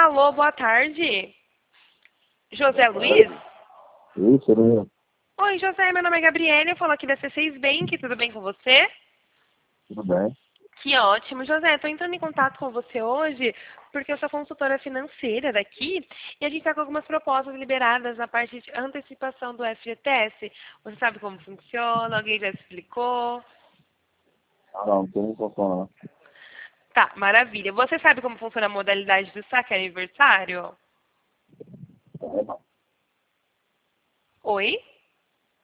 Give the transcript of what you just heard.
Alô, boa tarde. José Luiz? Isso, né? Oi, José, meu nome é Gabriela, eu falo aqui da C6 Bank, tudo bem com você? Tudo bem. Que ótimo, José. Estou entrando em contato com você hoje porque eu sou consultora financeira daqui e a gente está com algumas propostas liberadas na parte de antecipação do FGTS. Você sabe como funciona? Alguém já explicou? Não tem função não. Tá, maravilha. Você sabe como funciona a modalidade do saque aniversário? É, não. Oi?